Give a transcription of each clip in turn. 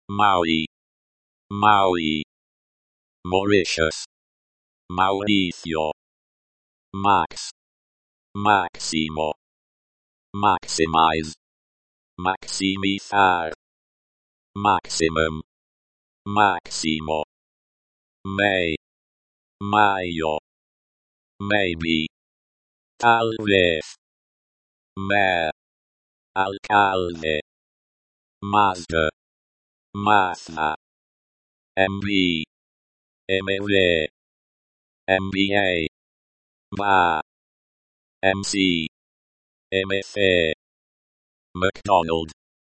Maui, Maui, Mauritius, Mauricio, Max, Maximo, maximize, maximizar, maximum, maximo, may, mayo, maybe, tal vez, mare, alcalde, Mazda, Mazda, MB, MV, MBA, MA, MC, MC, McDonald,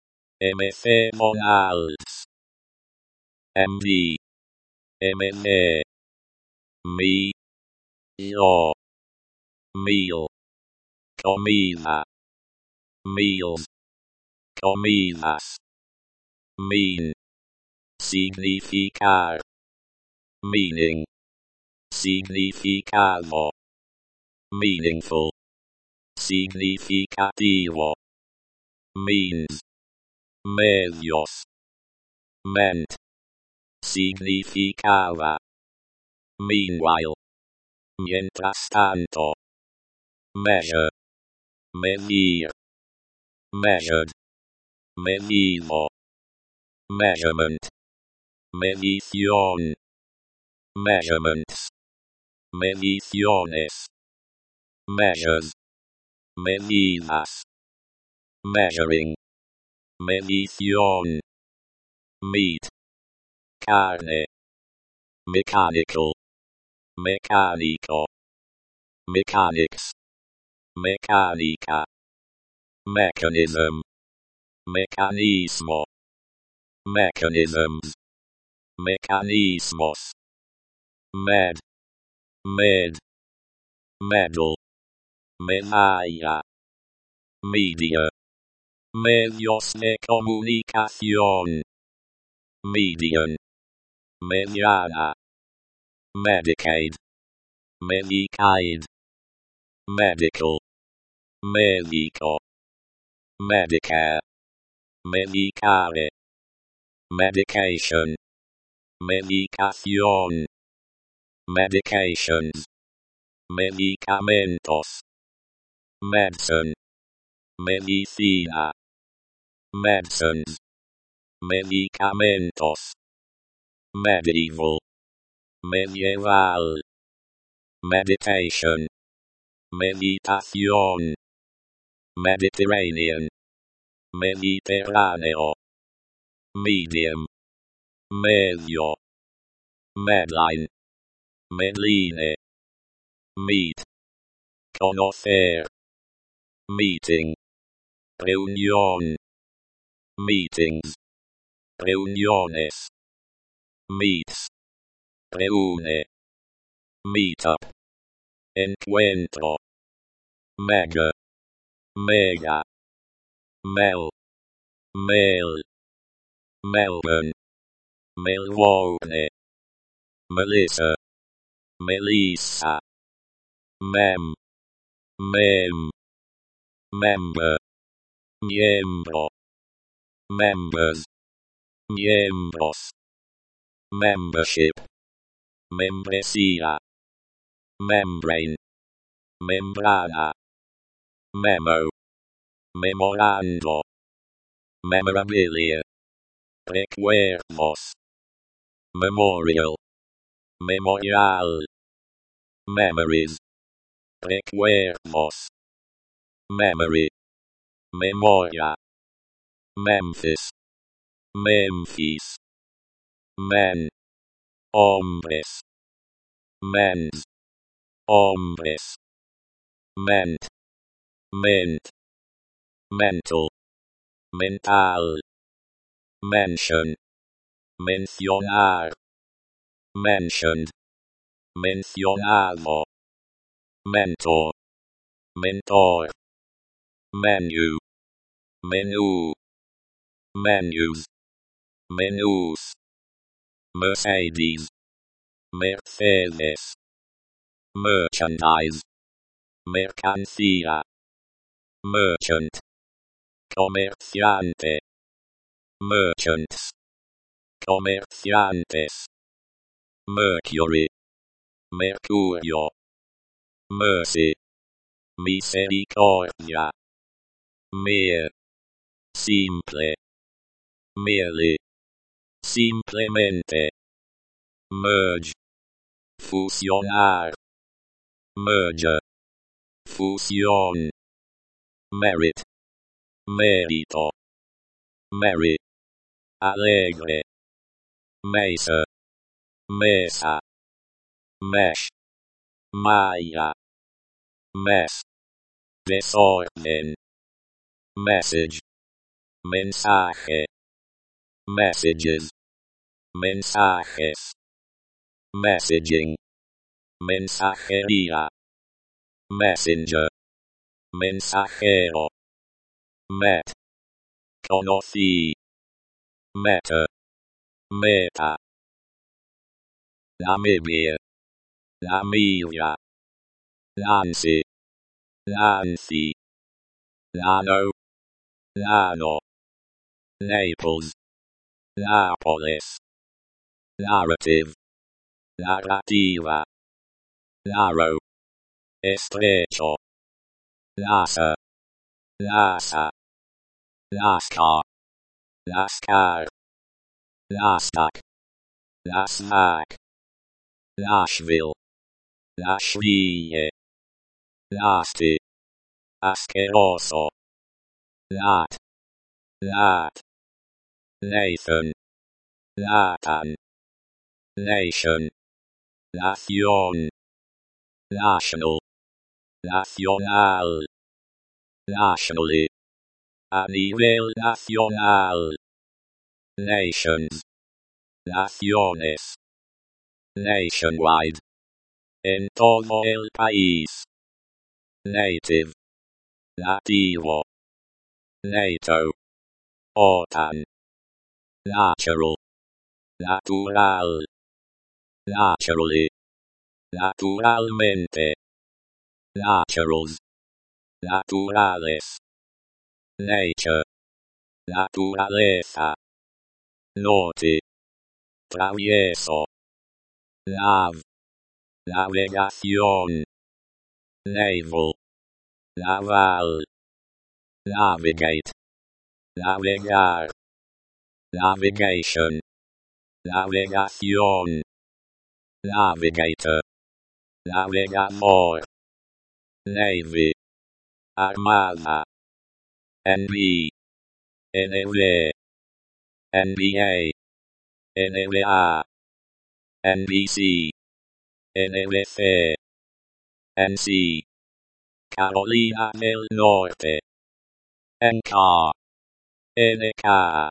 McDonald's, MD, MD, me, yo, meal, comida, meals, comidas, mean, significar, meaning, significado, meaningful, significativo, means, medios, meant, significaba, meanwhile, mientras tanto, measure, medir, measured, medido, measurement, medición, measurements, mediciones, measures, medidas, measuring, medición, meat, carne, mechanical, mecánico, mechanics, mecánica, mechanism, mecanismo, mechanisms, mecanismos, med, med, medal, medalla, media, medios de comunicación, median, mediana, Medicaid, Medicaid, medical, medico, Medicare, medicare, medication, medicación, medications, medicamentos, medicine, medicina, medicines, medicamentos, medieval, medieval, meditation, meditación, Mediterranean, Mediterráneo, medium, medio, medline, medline, meet, conocer, meeting, reunión, meetings, reuniones, meets, reúne, meetup, encuentro, mega, mega, Mel, Mail, Melbourne, Melbourne, Melissa, Melissa, Mem, Mem, Member, Miembro, Members, Miembros, Membership, Membresía, Membrane, Membrana, Memo, Memorando, Memorabilia, Recuerdos, Memorial, Memorial, Memories, Recuerdos, Memory, Memoria, Memphis, Memphis, Men, Hombres, Men's, Hombres, Ment, Mint, Mental, Mental, Mention, Mencionar, Mentioned, Mencionado, Mentor, Mentor, Menu, Menu, Menus, Menus, Mercedes, Mercedes, Merchandise, Mercancía, Merchant, Comerciante, Merchants, comerciantes, Mercury, Mercurio, mercy, misericordia, mere, simple, merely, simplemente, merge, fusionar, merger, fusión, merit, mérito, merry, alegre, mesa, mesa, mesh, malla, mess, desorden, message, mensaje, messages, mensajes, messaging, mensajería, messenger, mensajero, met, conocí, meta, meta, Namibia, Namibia, Nancy, Nancy, Lano, Lano, Naples, Nápoles, narrative, narrativa, narrow, estrecho, Lhasa, Lhasa, Lascar, Lascar, Lastak, Lasmak, Nashville, Nashville, Nasty, asqueroso, Lat, Lat, Nathan, Latan, nation, nación, national, nacional, nationally, a nivel nacional, nations, naciones, nationwide, en todo el país, native, nativo, NATO, OTAN, natural, natural, naturally, naturalmente, naturals, naturales, nature, naturaleza, norte, travieso, nav, navegación, naval, naval, navigate, navegar, navigation, navegación, navigator, navegador, navy, armada, NB, NV, NBA, NBA, NBC, NBC, NC, Carolina del Norte, NK, NK,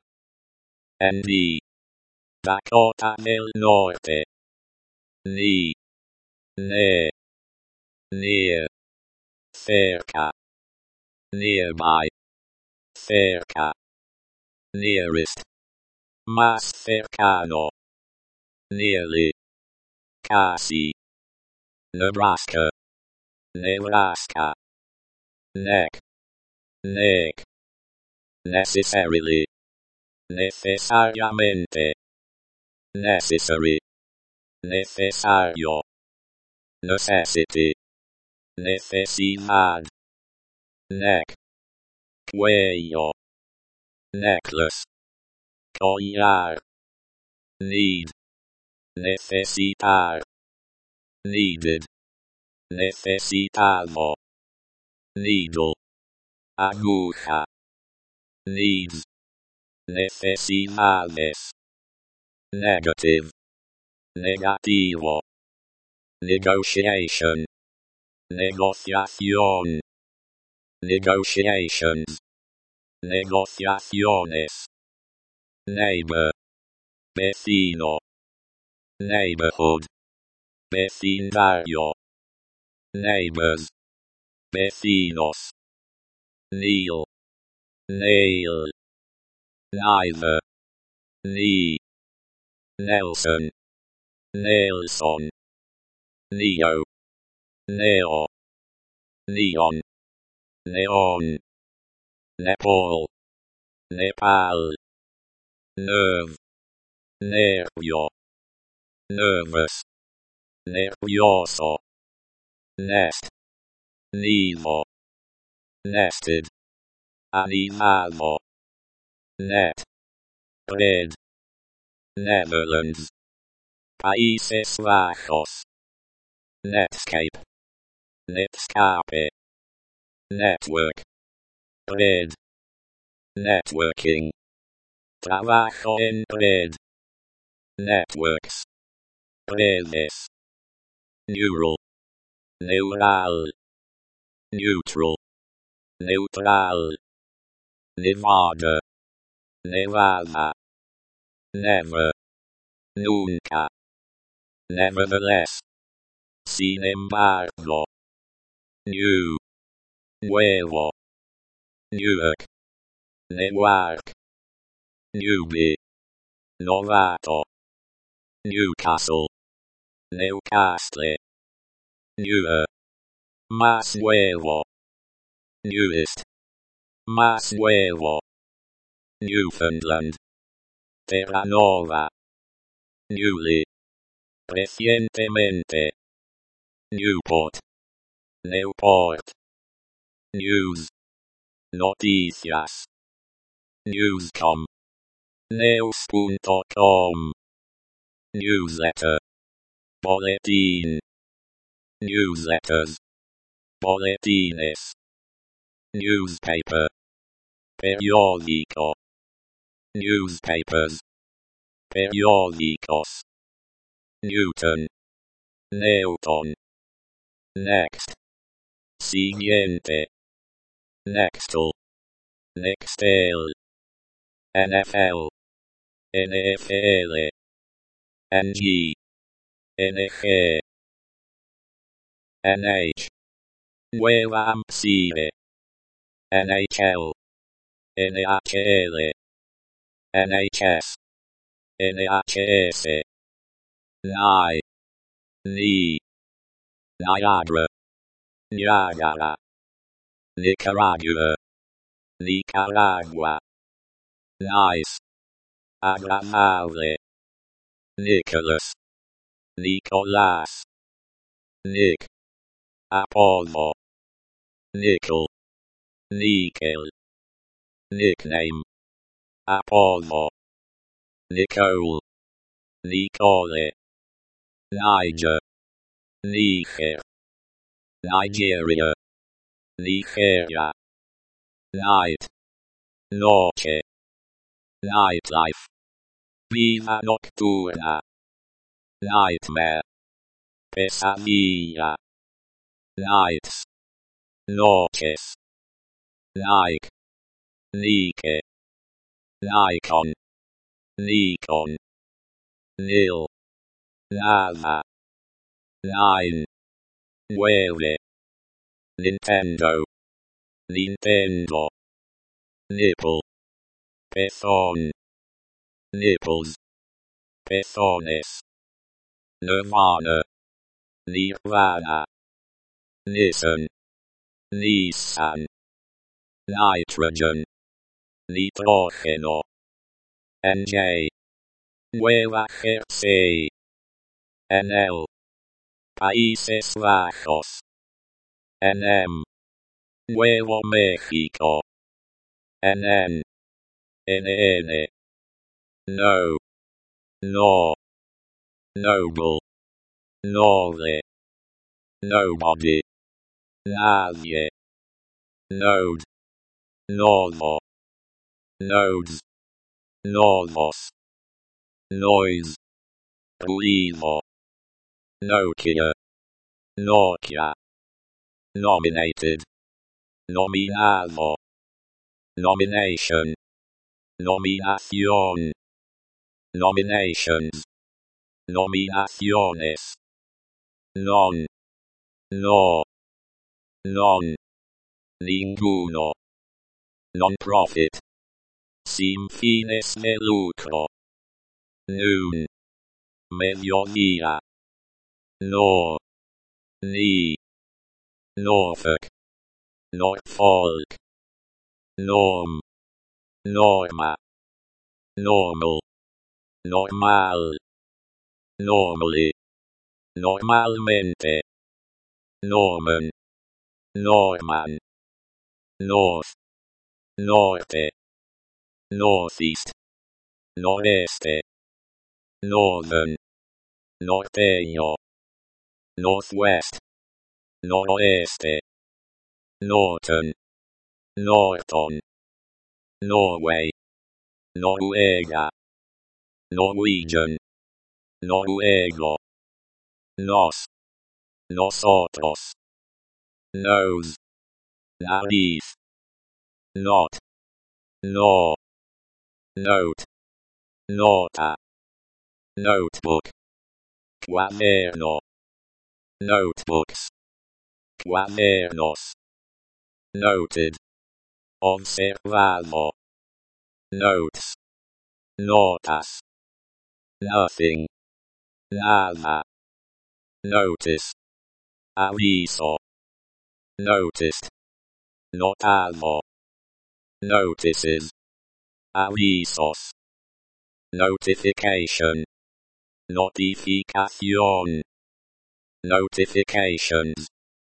ND, Dakota del Norte, NE, NE, near, cerca, nearby, cerca, nearest, más cercano, nearly, casi, Nebraska, Nebraska, neck, neck, necessarily, necesariamente, necessary, necesario, necessity, necesidad, neck, cuello, necklace, collar, need, necesitar, needed, necesitado, needle, aguja, needs, necesidades, negative, negativo, negotiation, negociación, negotiations, negociaciones, neighbor, vecino, neighborhood, vecindario, neighbors, vecinos, kneel, nail, neither, knee, Nelson, Nelson, neo, neo, neon, neon, Nepal, Nepal, nerve, nervio, nervous, nervioso, nest, nido, nested, animado, net, red, Netherlands, Países Bajos, Netscape, Netscape, network, red, networking, trabajo en red, networks, redes, neural, neural, neutral, neutral, Nevada, Nevada, never, nunca, nevertheless, sin embargo, new, nuevo, Newark, Newark, newbie, novato, Newcastle, Newcastle, newer, más nuevo, newest, más nuevo, Newfoundland, Terranova, newly, recientemente, Newport, Newport, news, noticias, newscom, news.com, newsletter, boletín, newsletters, boletines, newspaper, periódico, newspapers, periódicos, Newton, Newton, next, siguiente, nextal, nextel, NFL, NFL, NG, NG, NH, Nueva Hampshire, NHL, NHL, NHS, NHS, Ni, Niagara, Niagara, Nicaragua, Nicaragua, nice, agradable, Nicholas, Nicolas, Nick, Apollo, nickel, nickel, nickname, Apollo, Nicole, Nicole, Niger, Niger, Nigeria, Nigeria, night, noche, nightlife, vida nocturna, nightmare, pesadilla, nights, noches, Nike, Nike, Nikon, Nikon, nil, nada, nine, nueve, Nintendo, Nintendo, nipple, pezón, nipples, pezones, Nirvana, Nirvana, Nissan, Nissan, nitrogen, nitrógeno, NJ, Nueva Jersey, NL, Países Bajos, NM, Nuevo México, NN, NN, no, no, noble, nove, nobody, nadie, node, novo, nodes, novos, noise, ruido, Nokia, Nokia, nominated, nominado, nomination, nominación, nominations, nominaciones, non, no, non, ninguno, non-profit, sin fines de lucro, noon, mediodía, no, ni, Norfolk, Norfolk, norm, norma, normal, normal, normally, normalmente, Norman, Norman, north, norte, northeast, noreste, northern, norteño, northwest, noroeste, norton, norton, Norway, Noruega, Norwegian, Noruego, nos, nosotros, nose, nariz, not, no, note, nota, notebook, cuaderno, notebooks, cuadernos, noted, observado, notes, notas, nothing, nada, notice, aviso, noticed, notado, notices, avisos, notification, notificación, notifications,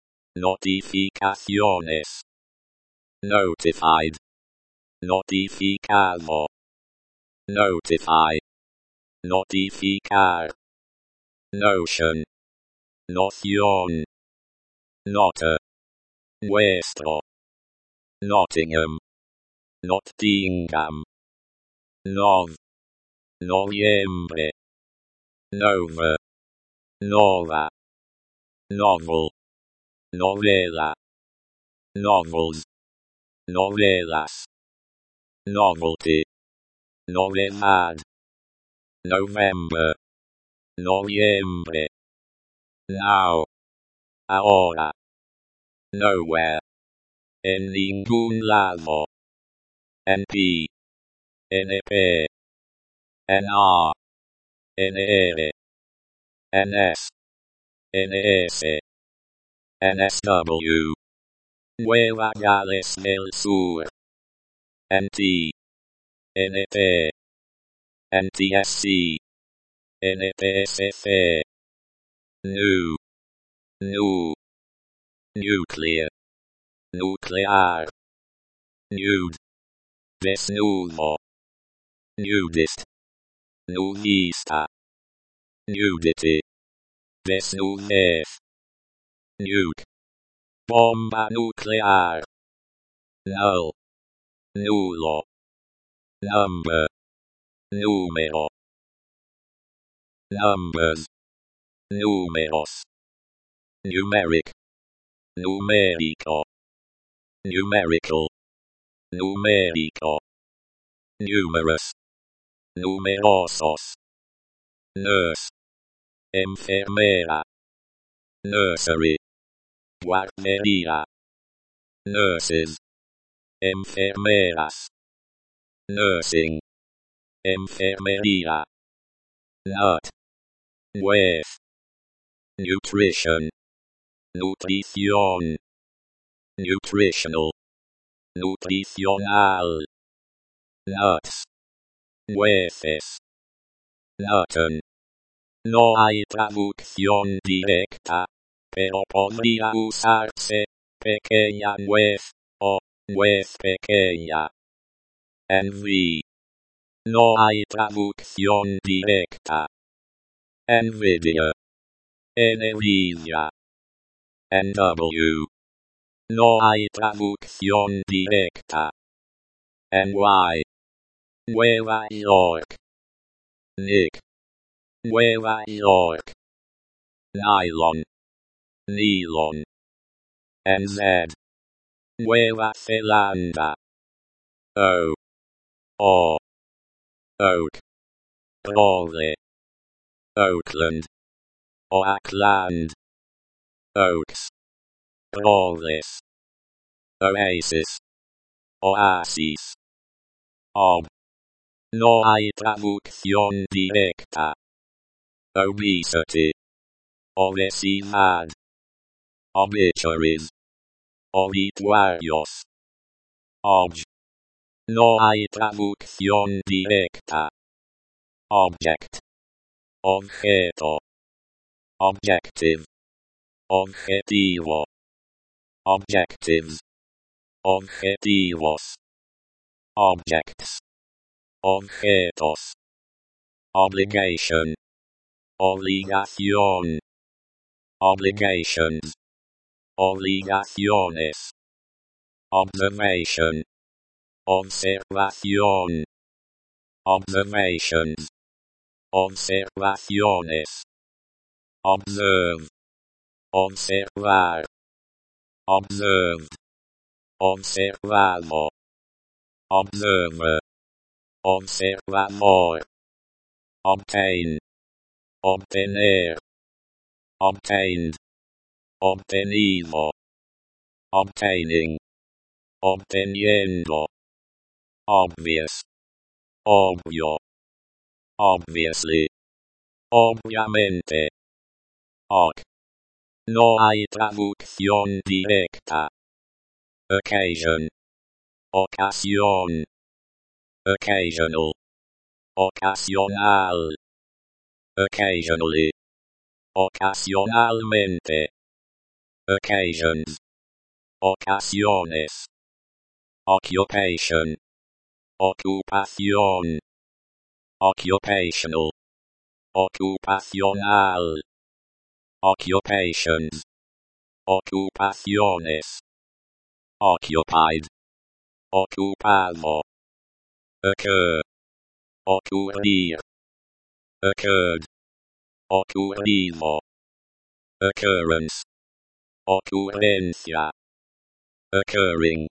notificaciones, notified, notificado, notify, notificar, notion, noción, nota, nuestro, Nottingham, Nottingham, nov, noviembre, nova, nova, novel, novela, novels, novelas, novelty, novedad, November, noviembre, now, ahora, nowhere, en ningún lado, NP, NP, NR, NR, NS, NS, NSW, Nueva Gales del Sur, NT, NT, NTSC, NTSC, new, nuclear, nuclear, nude, desnudo, nudist, nudista, nudity, desnudez, nuke, bomba nuclear, null, nulo, number, número, numbers, números, numeric, numérico, numerical, numérico, numerous, numerosos, nurse, enfermera, nursery, guardería, nurses, enfermeras, nursing, enfermería, nut, nuez, nutrition, nutrición, nutritional, nutricional, nuts, nueces, nutton. No hay traducción directa, pero podría usarse pequeña nuez o nuez pequeña. NV. No hay traducción directa. Nvidia, Nvidia. NW. No hay traducción directa. NY. Nueva York. Nick. Nueva York. Nylon. Nylon. NZ. Nueva Zelanda. O. Oak. Raleigh. Oakland. Oakland. Oaks. Raleigh. Oasis. Oasis. Ob. No hay traducción directa. Obesity. Obesidad. Obituaries. Obituarios. Obj. No hay traducción directa. Object. Objeto. Objective. Objetivo. Objectives. Objetivos. Objects. Objetos. Obligation. Obligación. Obligations. Obligaciones. Observation. Observación. Observations. Observaciones. Observe. Observar. Observed. Observado. Observer. Observador. Obtain. Obtener. Obtained. Obtenido. Obtaining. Obteniendo. Obvious. Obvio. Obviously. Obviamente. Ok. No hay traducción directa. Occasion. Ocasión. Occasional. Ocasional. Occasionally. Ocasionalmente. Occasions. Ocasiones. Occupation. Ocupación. Occupational. Ocupacional. Occupations. Ocupaciones. Occupied. Ocupado. Occur. Ocurrir. Occurred. Ocurrido. Occurrence. Ocurrencia. Occurring.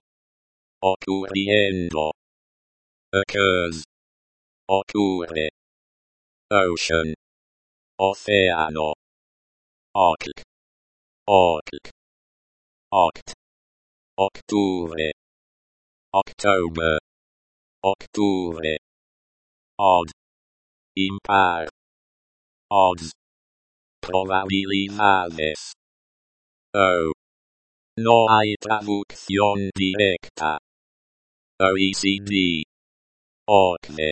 Ocurriendo. Occurs. Ocurre. Ocean. Océano. Occ. Occ. Oct. Octubre. October. Octubre. Odd. Impar. Odds. Probabilidades. O. No hay traducción directa. OECD. OCDE.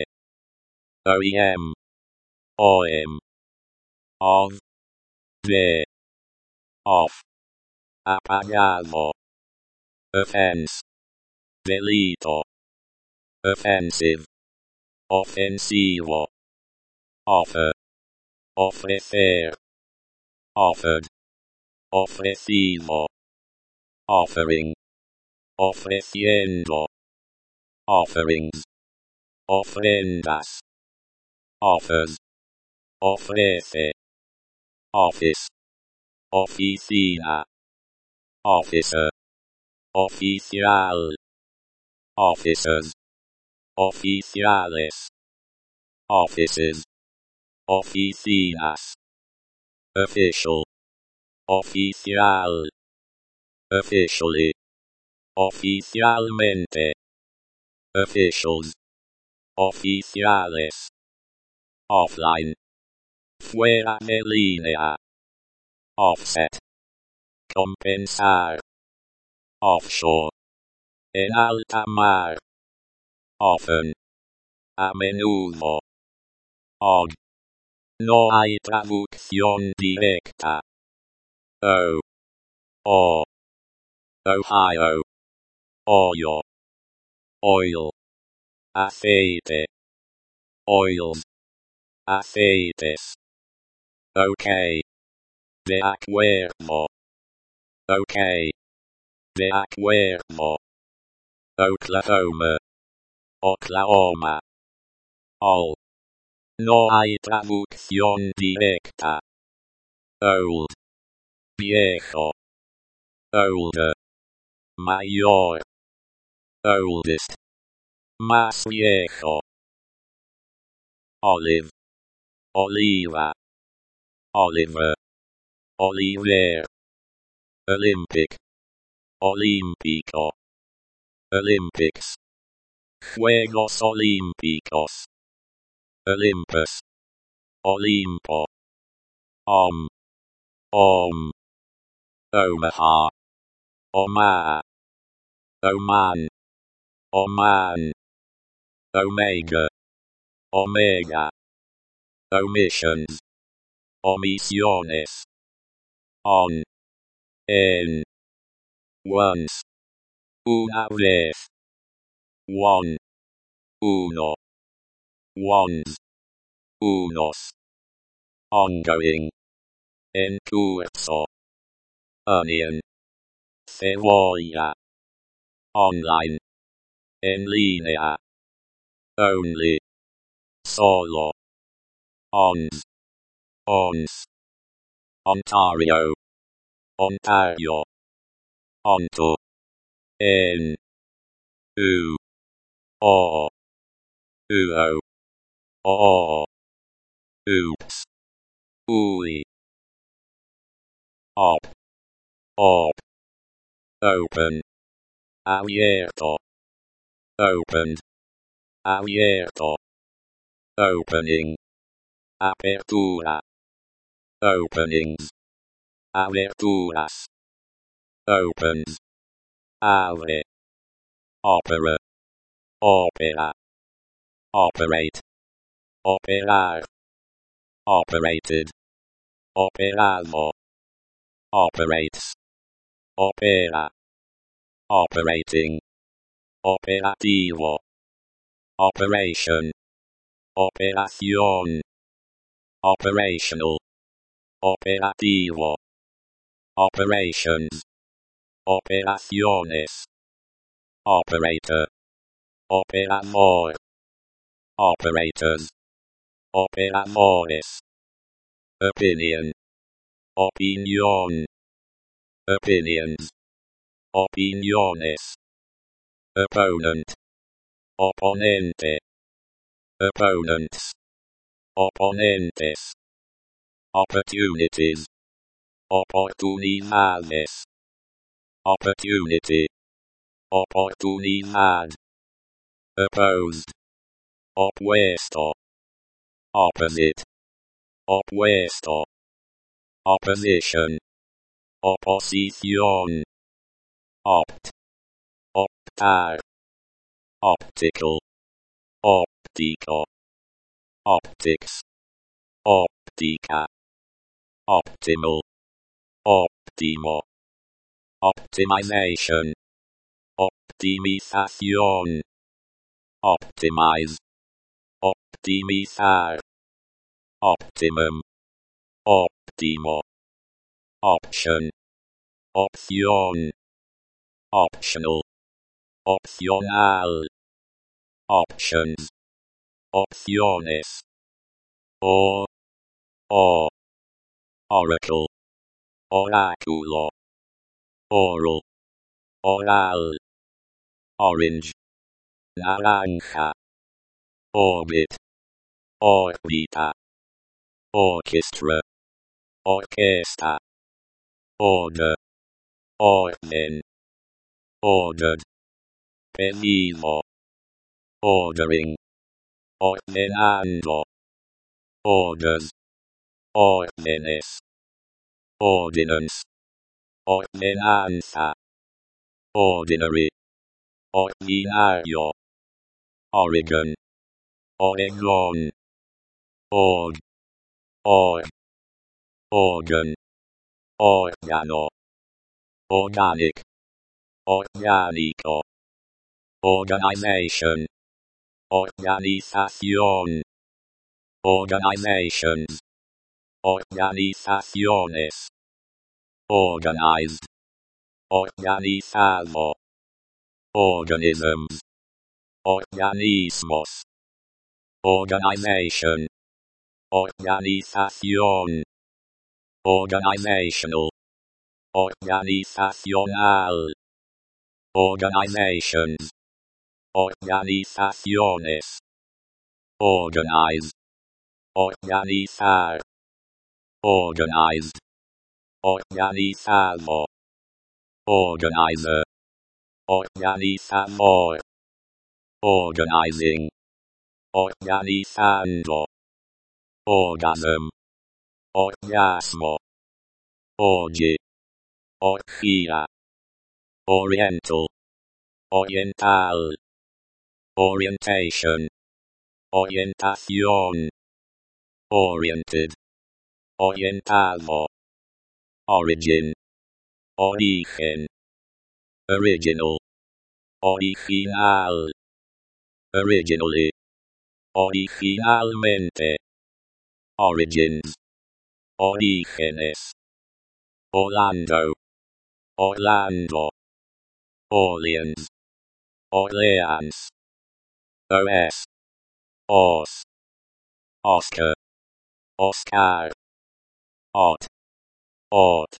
OEM. OEM. Of. De. Off. Apagado. Offense. Delito. Offensive. Ofensivo. Offer. Ofrecer. Offered. Ofrecido. Offering. Ofreciendo. Offerings. Ofrendas. Offers. Ofrece. Office. Oficina. Officer. Oficial. Officers. Oficiales. Offices. Oficinas. Official. Oficial. Officially. Oficialmente. Officials. Oficiales. Offline. Fuera de línea. Offset. Compensar. Offshore. En alta mar. Often. A menudo. Odd. No hay traducción directa. O. O. Ohio. Oyo. Oil. Aceite. Oils. Aceites. Okay. De acuerdo. Okay. De acuerdo. Oklahoma. Oklahoma. All. No hay traducción directa. Old. Viejo. Older. Mayor. Oldest. Más viejo. Olive. Oliva. Oliver. Oliver. Olympic. Olímpico. Olympics. Juegos Olímpicos. Olympus. Olimpo. Om. Omaha. Oman. Oman. Oman. Omega. Omega. omissions, omisiones, on, en, once, una vez, one, uno, ones, unos, ongoing, en curso, onion, cebolla, online, en línea, only, solo, ons, Ontario, Ontario, onto, en, u, o, uo, o, oops, ui, op, open, abierto, opened, abierto, opening, apertura, openings, aberturas, opens, abre, opera, opera, operate, operar, operated, operado, operates, opera, operating, operativo, operation, operación, operational, operativo, operations, operaciones, operator, operador, operators, operadores, opinion, opinión, opinions, opiniones, opponent, oponente, opponents, oponentes, opportunities, oportunidades, opportunity, oportunidad, opposed, opuesto, opposite, opuesto, opposition, oposición, opt, optar, optical, óptico, optics, óptica, optimal, óptimo, optimization, optimización, optimize, optimizar, optimum, óptimo, option, opción, optional, opcional, options, opciones, o, oracle, oráculo, oral, oral, orange, naranja, orbit, órbita, orchestra, orquesta, order, orden, ordered, pedido, ordering, ordenando, orders, órdenes, ordinance, ordenanza, ordinary, ordinario, Oregon, Oregon, org, organ, órgano, organic, orgánico, organization, organización, organizations, organizaciones, organized, organizado, organisms, organismos, organization, organización, organizational, organizacional, organizations, organizaciones, organize, organizar, organized, organizado, organizer, organizador, organizing, organizando, orgasm, orgasmo, orgy, orgía, oriental, oriental, orientation, orientación, oriented, orientado, origin, origen, original, original, originally, originalmente, origins, orígenes, Orlando, Orlando, Orleans, Orleans, OS, Os, Oscar, Oscar, Ot, Ot,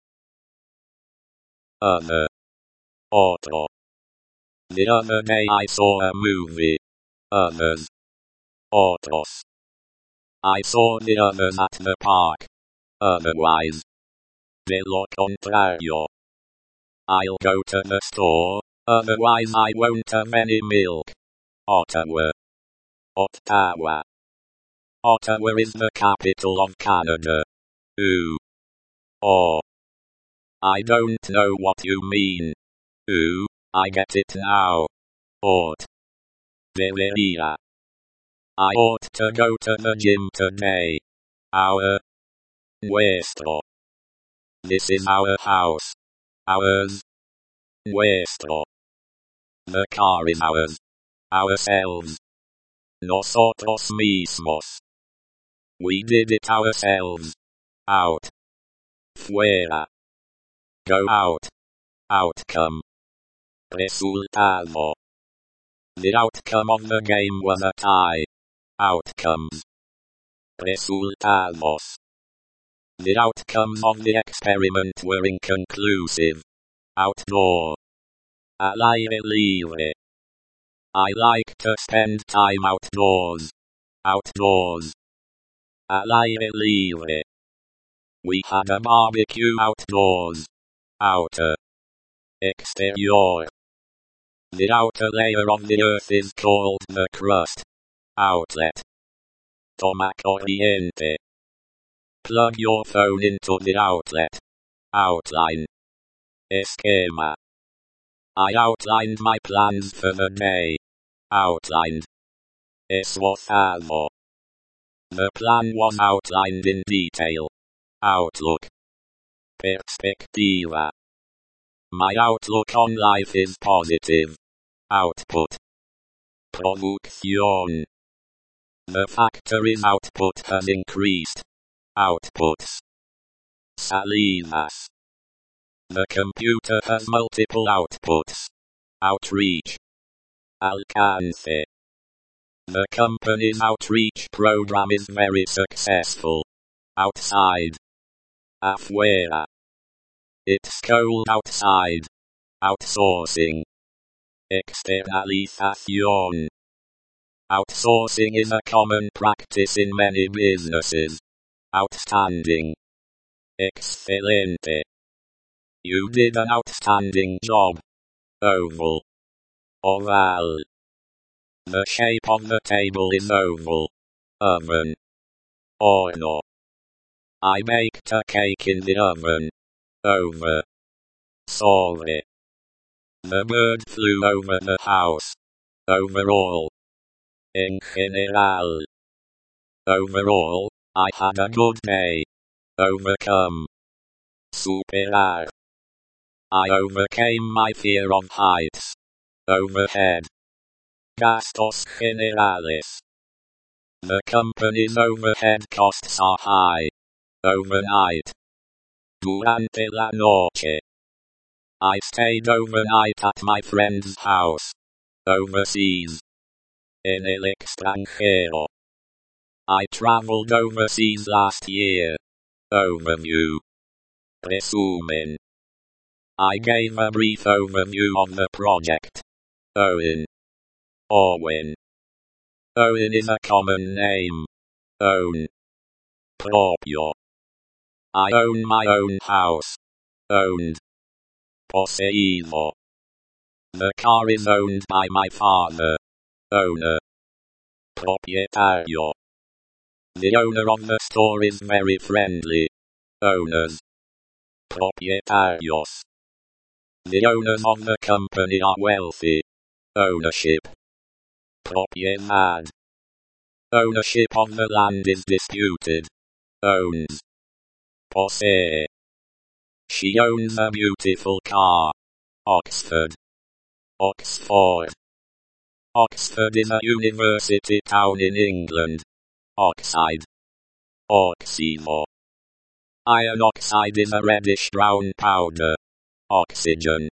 other, otro. The other day I saw a movie, others, otros. I saw the others at the park, otherwise, de lo contrario. I'll go to the store, otherwise I won't have any milk. Ottawa, Ottawa. Ottawa is the capital of Canada. Ooh. Oh. I don't know what you mean. Ooh, I get it now. Ought. Debería. I ought to go to the gym today. Our. Nuestro. This is our house. Ours. Nuestro. The car is ours. Ourselves. Nosotros mismos. We did it ourselves. Out. Fuera. Go out. Outcome. Resultado. The outcome of the game was a tie. Outcomes. Resultados. The outcomes of the experiment were inconclusive. Outdoor. Al aire libre. I like to spend time outdoors. Outdoors. Al aire libre. We had a barbecue outdoors. Outer. Exterior. The outer layer of the earth is called the crust. Outlet. Toma corriente. Plug your phone into the outlet. Outline. Esquema. I outlined my plans for the day. Outlined. Esbozado. The plan was outlined in detail. Outlook. Perspectiva. My outlook on life is positive. Output. Producción. The factory's output has increased. Outputs. Salidas. The computer has multiple outputs. Outreach. Alcance. The company's outreach program is very successful. Outside. Afuera. It's cold outside. Outsourcing. Externalización. Outsourcing is a common practice in many businesses. Outstanding. Excelente. You did an outstanding job. Oval. Oval. The shape of the table is oval. Oven. Horno. I baked a cake in the oven. Over. Sobre. The bird flew over the house. Overall. En general. Overall, I had a good day. Overcome. Superar. I overcame my fear of heights. Overhead. Gastos generales. The company's overhead costs are high. Overnight. Durante la noche. I stayed overnight at my friend's house. Overseas. En el extranjero. I traveled overseas last year. Overview. Resumen. I gave a brief overview of the project. Owen. Owen. Owen is a common name. Own. Propio. I own my own house. Owned. Poseído. The car is owned by my father. Owner. Propietario. The owner of the store is very friendly. Owners. Propietarios. The owners of the company are wealthy. Ownership. Propiedad. Ownership of the land is disputed. owns, possess. She owns a beautiful car. Oxford, Oxford. Oxford is a university town in England. Oxide, oxivo. Iron oxide is a reddish-brown powder. Oxygen,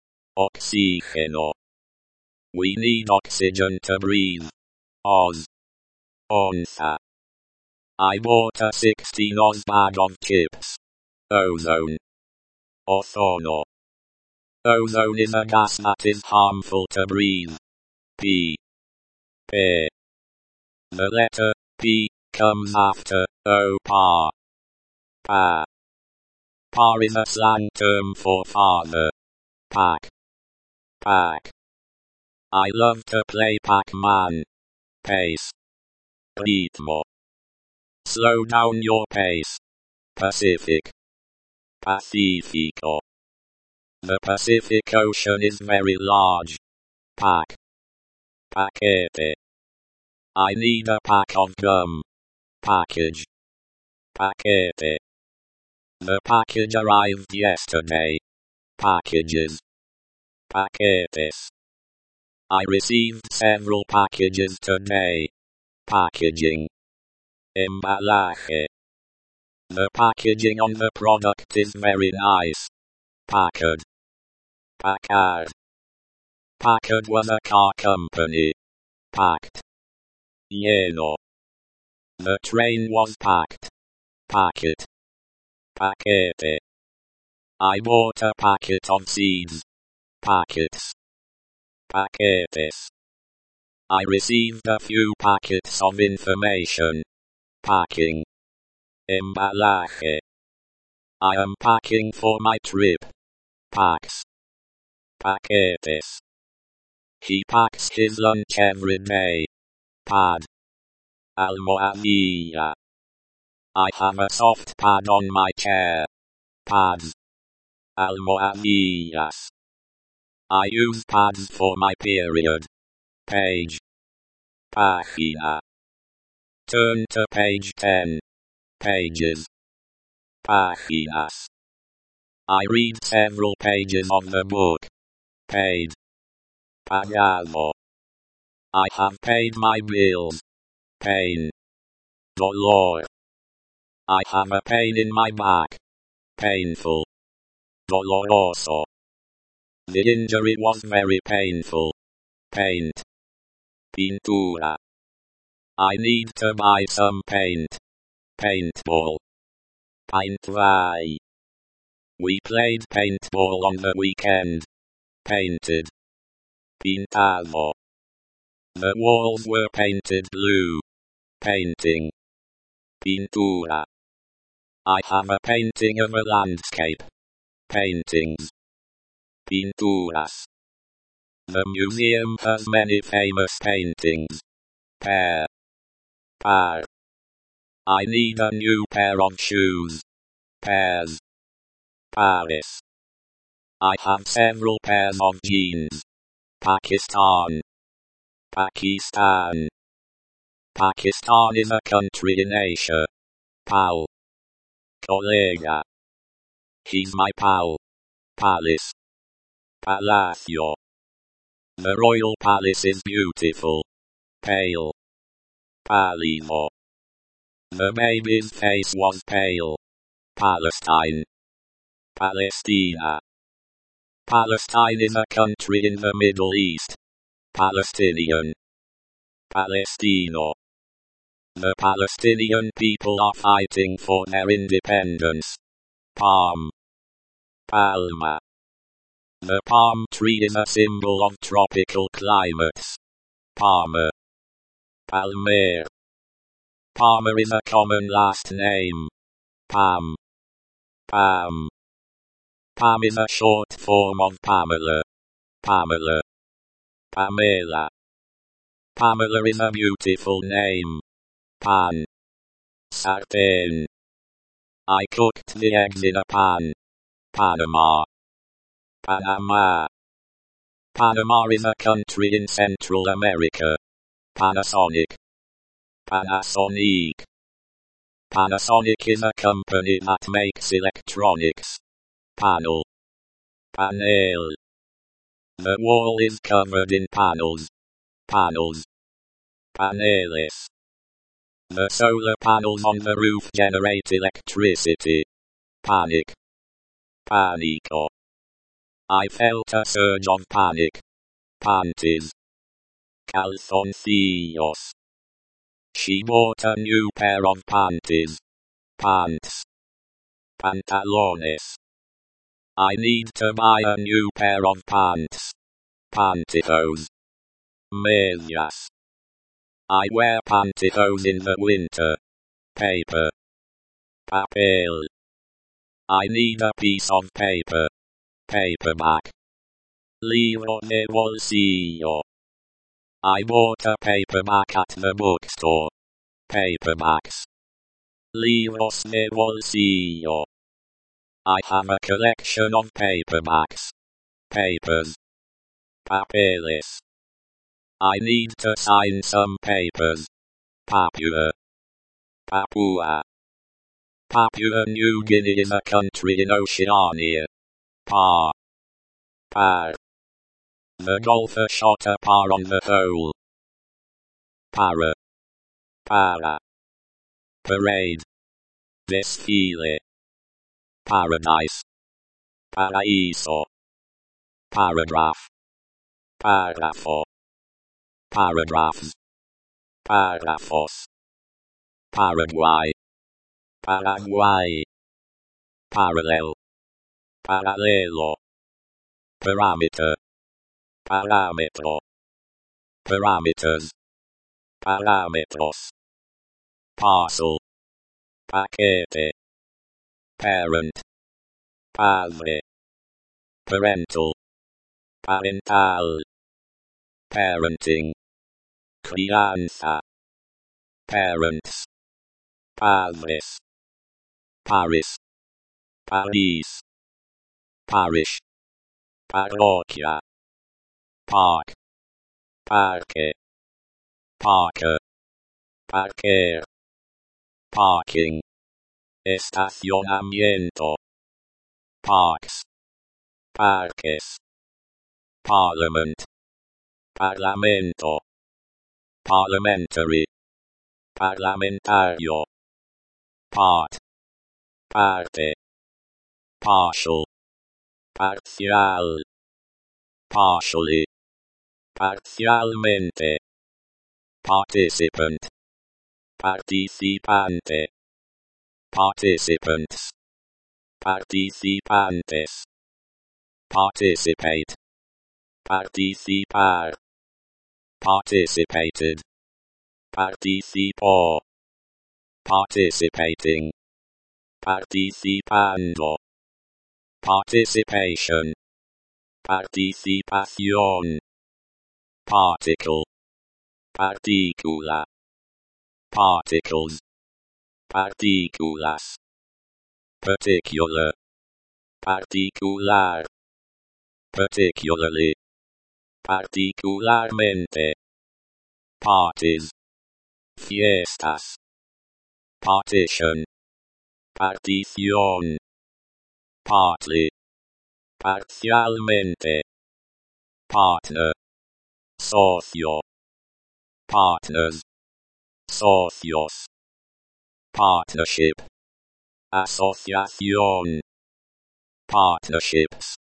oxígeno. We need oxygen to breathe. Oz, onza. I bought a 16 Oz bag of chips. Ozone, ozono. Ozone is a gas that is harmful to breathe. P. P. The letter P comes after O. Pa. Pa. Pa is a slang term for father. Pack. Pack. I love to play Pac-Man. Pace. Ritmo. Slow down your pace. Pacific. Pacifico. The Pacific Ocean is very large. Pack. Paquete. I need a pack of gum. Package. Paquete. The package arrived yesterday. Packages. Paquetes. I received several packages today. Packaging. Embalaje. The packaging on the product is very nice. Packard. Packard. Packard was a car company. Packed. Lleno. The train was packed. Packet. Paquete. I bought a packet of seeds. Packets. Paquetes. I received a few packets of information. Packing. Embalaje. I am packing for my trip. Packs. Paquetes. He packs his lunch every day. Pad. Almohadilla. I have a soft pad on my chair. Pads. Almohadillas. I use pads for my period. Page. Página. Turn to page 10. Pages. Páginas. I read several pages of the book. Paid. Pagado. I have paid my bills. Pain. Dolor. I have a pain in my back. Painful. Doloroso. The injury was very painful. Paint. Pintura. I need to buy some paint. Paintball. Paintball. We played paintball on the weekend. Painted. Pintado. The walls were painted blue. Painting. Pintura. I have a painting of a landscape. Paintings. Pinturas. The museum has many famous paintings. Pair. Par. I need a new pair of shoes. Pairs. Paris. I have several pairs of jeans. Pakistan. Pakistan. Pakistan is a country in Asia. Pal. Colega. He's my pal. Palace. Palacio. The royal palace is beautiful. Pale. Pálido. The baby's face was pale. Palestine. Palestina. Palestine is a country in the Middle East. Palestinian. Palestino. The Palestinian people are fighting for their independence. Palm. Palma. The palm tree is a symbol of tropical climates. Palmer. Palmer. Palmer is a common last name. Pam. Pam. Pam is a short form of Pamela. Pamela. Pamela. Pamela is a beautiful name. Pan. Sartén. I cooked the eggs in a pan. Panama. Panama. Panama is a country in Central America. Panasonic. Panasonic. Panasonic is a company that makes electronics. Panel. Panel. The wall is covered in panels. Panels. Paneles. The solar panels on the roof generate electricity. Panic. Panico. I felt a surge of panic. Panties. Calzoncillos. She bought a new pair of panties. Pants. Pantalones. I need to buy a new pair of pants. Pantyhose. Medias. I wear pantyhose in the winter. Paper. Papel. I need a piece of paper. Paperback. Libro de bolsillo. I bought a paperback at the bookstore. Paperbacks. Libros de bolsillo. I have a collection of paperbacks. Papers. Papeles. I need to sign some papers. Papua. Papua. Papua New Guinea is a country in Oceania. Par. Par. The golfer shot a par on the hole. Para. Para. Parade. Desfile. Paradise. Paraíso. Paragraph. Párrafo. Paragraphs. Párrafos. Paraguay. Paraguay. Parallel. Paralelo. Parameter. Parámetro. Parameters. Parámetros. Parcel. Paquete. Parent. Padre. Parental. Parental. Parenting. Crianza. Parents. Padres. Paris. Paris. Parish. Parroquia. Park. Parque. Parker. Parquer. Parking. Estacionamiento. Parks. Parques. Parliament. Parlamento. Parliamentary. Parlamentario. Part. Parte. Partial. Parcial. Partially. Parcialmente. Participant. Participante. Participants. Participantes. Participate. Participar. Participated. Participó. Participating. Participando. Participation. Participación. Particle. Partícula. Particles. Partículas. Particular. Particular. Particularly. Particularmente. Parties. Fiestas. Partition. Partición. Partly. Parcialmente. Partner. Socio. Partners. Socios. Partnership. Asociación. Partnerships.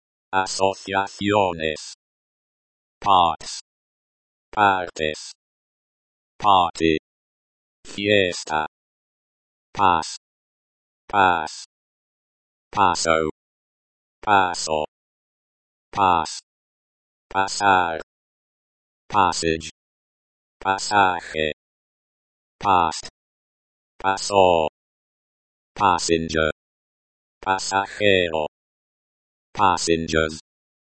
Asociaciones. Parts. Partes. Party. Fiesta. Pass. Pass. Paso. Paso. Pass. Pasar. Passage. Pasaje. Past. Pasó. Passenger. Pasajero. Passengers.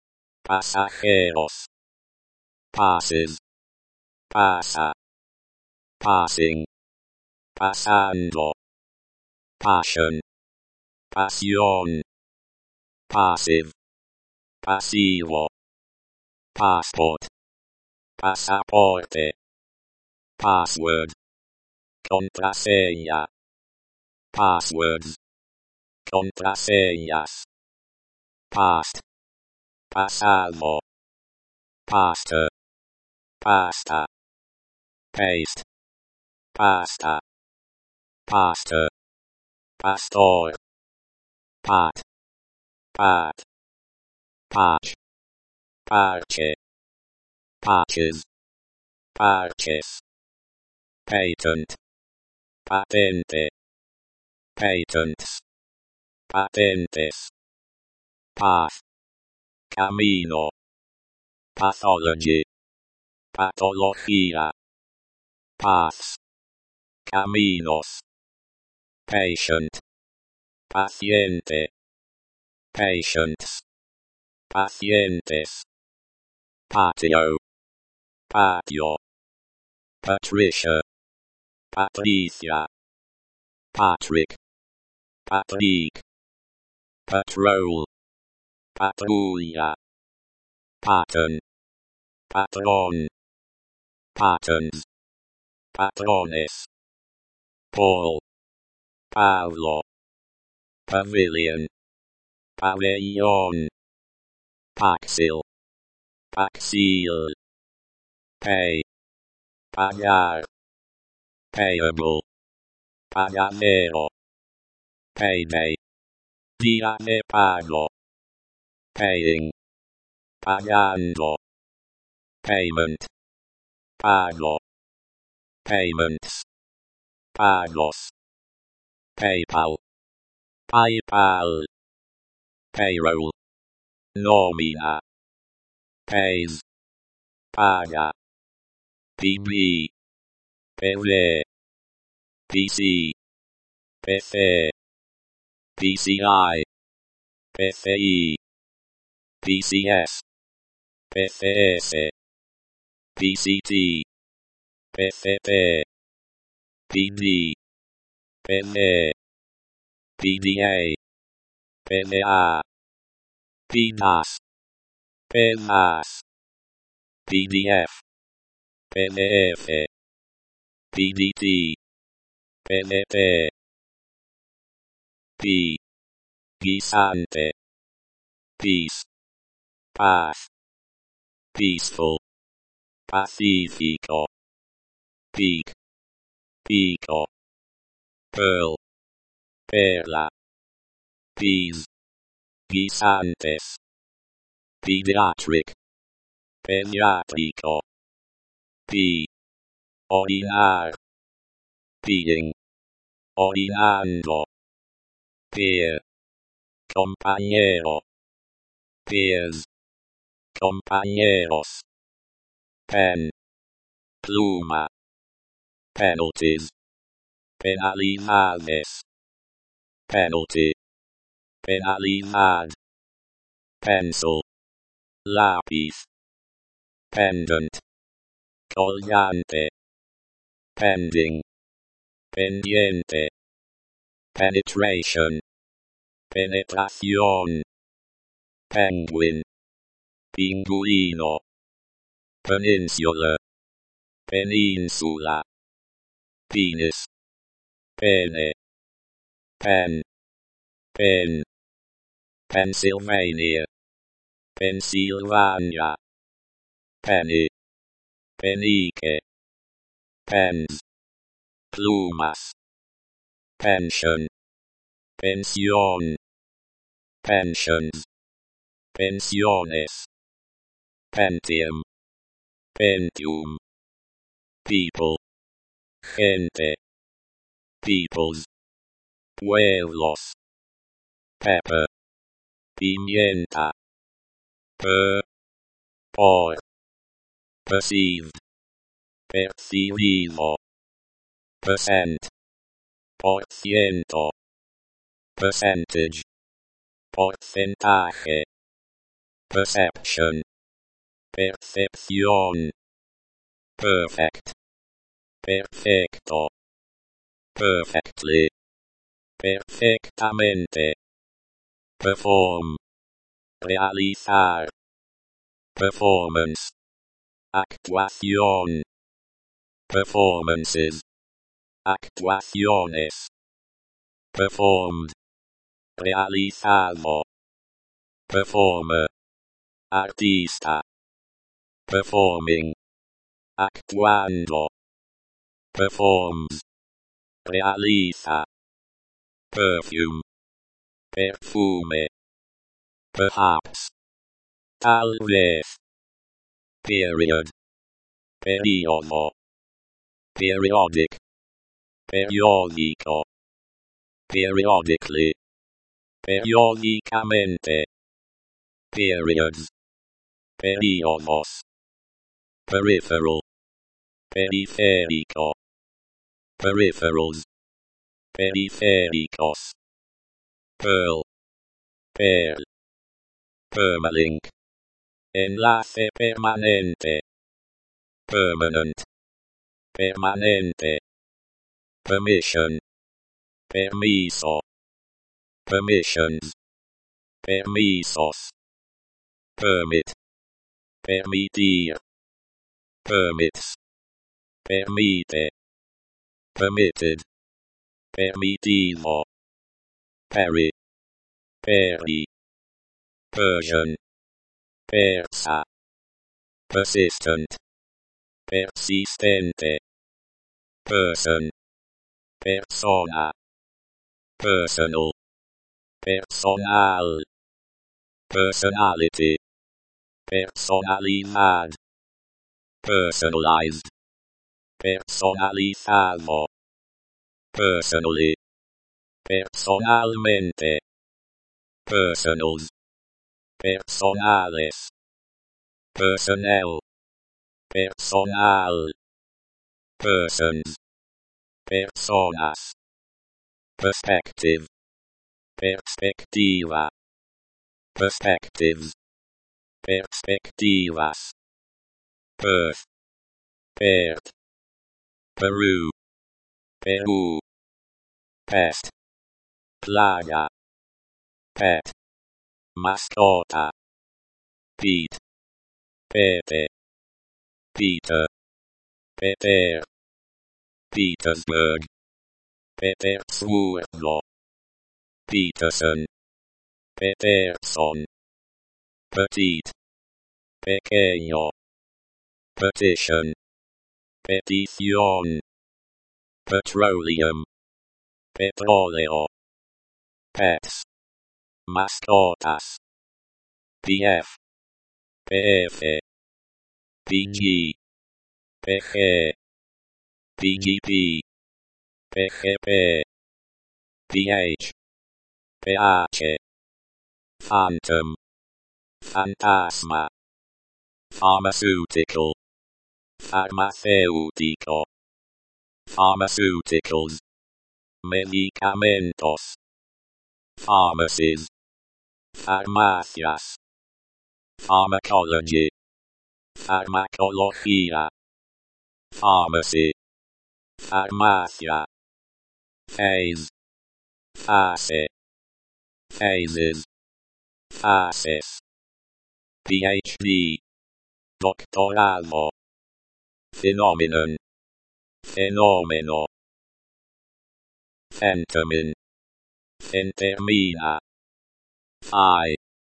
Pasajeros. Passes. Pasa. Passing. Pasando. Passion. Pasión. Passive. Pasivo. Passport. Pasaporte. Password. Contraseña. passwords, contraseñas, past, pasado, pasta, pasta, paste, pasta, pasta, pastor, pat, pat, patch, parche, patches, parches, patent, patente, patents, patentes, path, camino, pathology, patología, paths, caminos, patient, paciente, patients, pacientes, patio, patio, Patricia, Patricia, Patrick, Patrick, patrol, patrulla, pattern, patron, patterns, patrones, Paul, Paulo, pavilion, pavilion, paxil, paxil, pay, pagar, payable, pagadero, payday, día de pago, paying, pagando, payment, pago, payments, pagos, PayPal, PayPal, payroll, nómina, pays, paga, PB, PV, PC, PC, PCI, PCI, PCS, PCS, PCT, PCT, PD, PNE, PDA, PNA, PNAS, PNAS, PDF, PDF, PDT, PNT, P, guisante, peace, path, peaceful, pacífico, peak, pico, pearl, perla, peas, guisantes, pediatric, pediátrico, P, orinar, peeing, orinando, peer, compañero, peers, compañeros, pen, pluma, penalties, penalidades, penalty, penalidad, pencil, lápiz, pendant, colgante, pending, pendiente, penetration, penetración, penguin, pinguino, peninsula, peninsula, penis, pene, pen, pen, Pennsylvania, Pennsylvania, penny, penique, pens, plumas, pension, pensión, pensions, pensiones, pentium, pentium, people, gente, peoples, pueblos, pepper, pimienta, por, perceived, percibido, percent, por ciento, percentage, porcentaje, perception, percepción, perfect, perfecto, perfectly, perfectamente, perform, realizar, performance, actuación, performances, actuaciones, performed, realizado, performer, artista, performing, actuando, performs, realiza, perfume, perfume, perhaps, tal vez, period, periodo, periodic, periódico, periodically, periódicamente, periods, periodos, peripheral, periférico, peripherals, periféricos, pearl, perl, permalink, enlace permanente, permanent, permanente, permission, permiso, permissions, permisos, permit, permitir, permits, permite, permitted, permitivo, peri, peri, Persian, persa, persistent, persistente, person, persona, personal, personal, personality, personalidad, personalized, personalizado, personally, personalmente, personals, personales, personnel, personal, persons, personas, perspective, perspectiva, perspectives, perspectivas, Perth, Perth, Peru, Peru, pest, plaga, pet, mascota, Pete, Pepe, Peter, Peter, Petersburg, Petersburgo, Peterson, Peterson, petite, pequeño, petition, petición, petroleum, petróleo, pets, mascotas, PF, PF, PG, PG, PGP, PGP, PH, PH, phantom, fantasma, pharmaceutical, farmacéutico, pharmaceuticals, medicamentos, pharmacies, farmacias, pharmacology, farmacología, pharmacy, farmacia, phase, fase, phases, fases, PhD, doctorado, phenomenon, fenómeno, fentamin, fentermina, phi,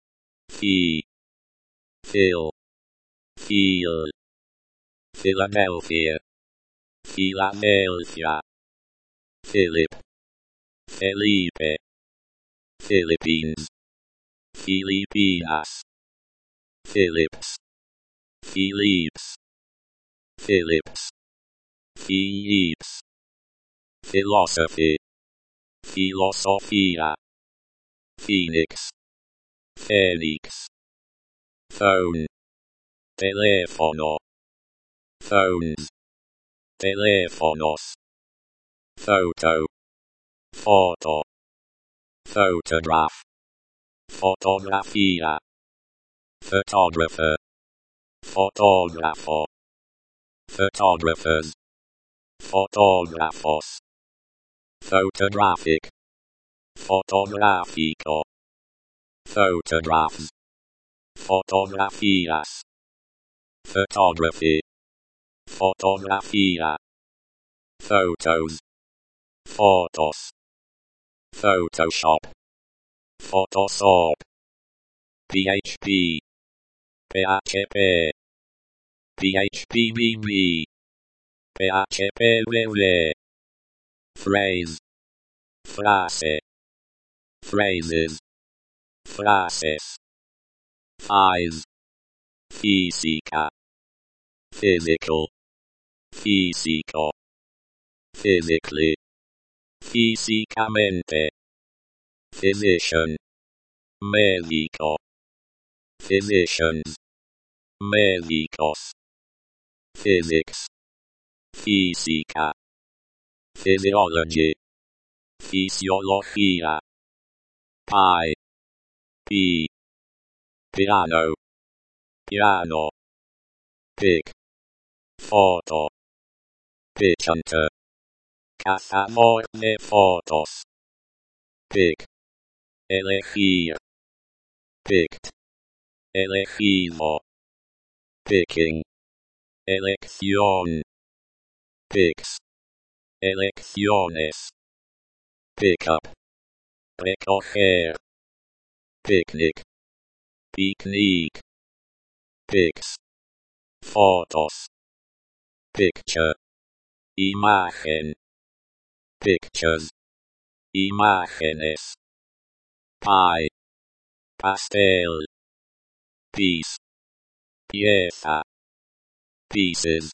Phil, Phil, Philadelphia, Philadelphia, Philip, Felipe, Philippines, Filipinas, Philips, Philips, Philips, Philips, philosophy, filosofía, Phoenix, Phoenix, phone, teléfono, phones, teléfonos, photo, foto, photograph, fotografía, photographer, fotógrafo, photographers, fotógrafos, photographic, fotográfico, photographs, fotografías, photography, fotografía, photos, fotos, Photoshop, Photoshop, PHP, PHP, PHPBB, PHPWW, phrase, frase, phrases, frases, phys, física, physical, físico, physically, físicamente, physician, médico, physicians, médicos, physics, física, physiology, fisiología, pi, piano, piano, pic, foto, picture, cazador de fotos, pic, elegir, picked, elegido, picking, elección, picks, elecciones, pickup, recoger, picnic, picnic, pics, fotos, picture, imagen, pictures, imágenes, pie, pastel, piece, pieza, pieces,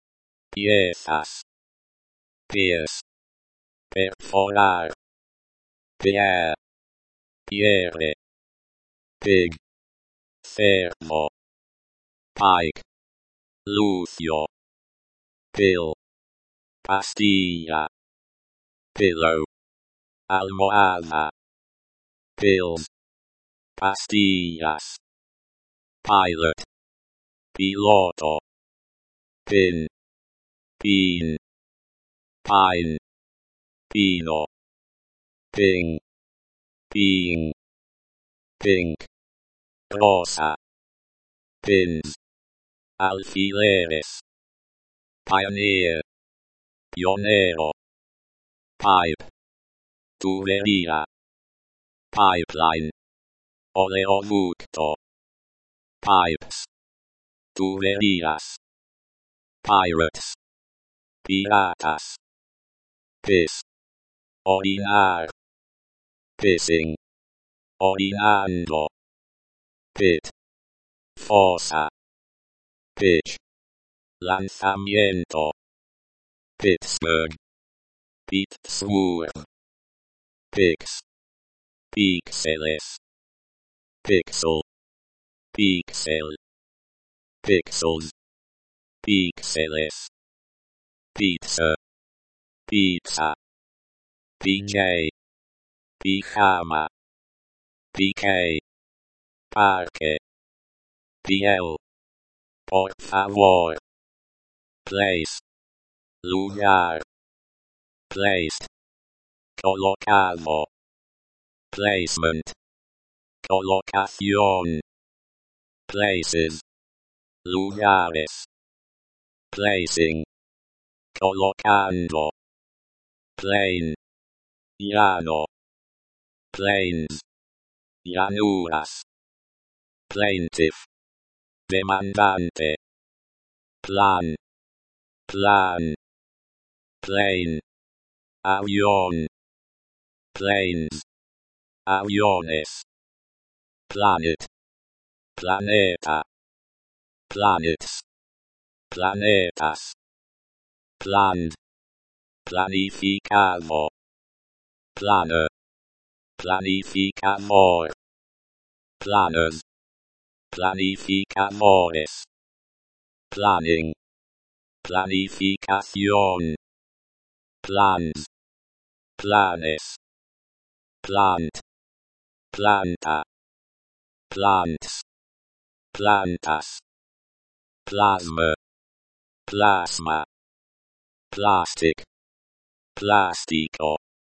piezas, pierce, perforar, pierre, pierre, pig, cerdo, pike, lucio, pill, pastilla, pillow, almohada, pills, pastillas, pilot, piloto, pin, bean, pine, pino, ping, being, pink, rosa, pins, alfileres, pioneer, pionero, pipe, tubería, pipeline, oleoducto, pipes, tuberías, pirates, piratas, piss, orinar, pissing, orinando, pit, fosa, pitch, lanzamiento, Pittsburgh, Pittsburgh, pix, píxeles, pixel, pixel, pixels, píxeles, pizza, pizza, PJ, pijama, PK, parque, PL, por favor, place, lugar, placed, colocado, placement, colocación, places, lugares, placing, colocando, plain, llano, plains, llanuras, plaintiff, demandante, plan, plan, plane, avión, planes, aviones, planet, planeta, planets, planetas, planned, planificado, planner, planificador, planners, planificadores, planning, planificación, plans, planes, plant, planta, plants, plantas, plasma, plasma, plastic, plástico,